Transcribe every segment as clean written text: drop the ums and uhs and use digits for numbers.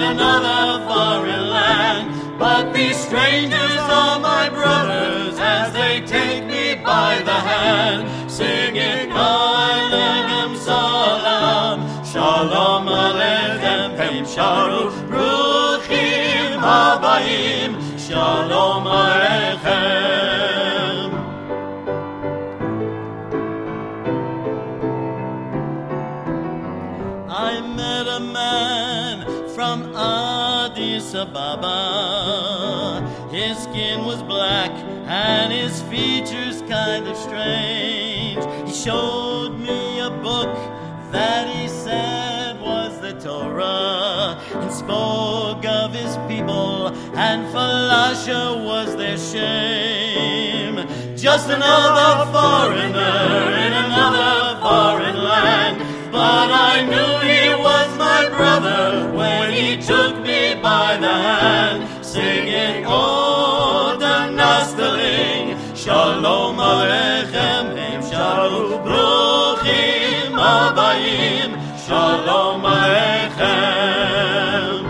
another foreign land. But these strangers are my brothers as they take me by the hand, singing Aleichem Salam, Shalom Aleichem, Hem Sharu, Bruchim Habayim, Shalom Aleichem. I met a man from Addis Ababa. His skin was black and his features kind of strange. He showed me a book that he said was the Torah, and spoke of his people, and Falasha was their shame. Just another foreigner in another foreign land, but I knew he was my brother when he took me by the hand, singing Odem Nastaling, Shalom Aleichem, Hem Sharu, Bruchim Habayim, Shalom Aleichem.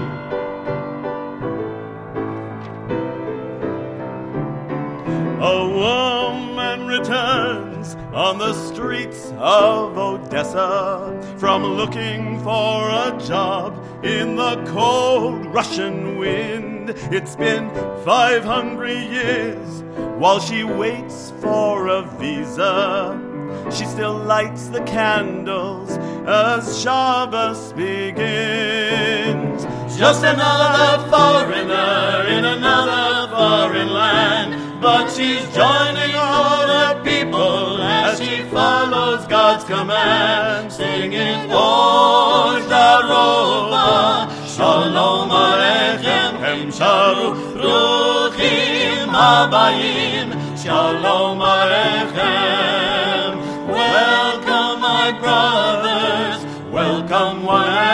A woman returns on the streets of Odessa from looking for a job in the cold Russian wind. It's been 500 years while she waits for a visa. She still lights the candles as Shabbos begins. Just another foreigner in another foreign land, but she's joining all the people as she follows God's command, singing Oz Darova, Shalom Aleichem, Hem Sharu, Bruchim Habayim, Shalom Aleichem. Welcome, my brothers, welcome one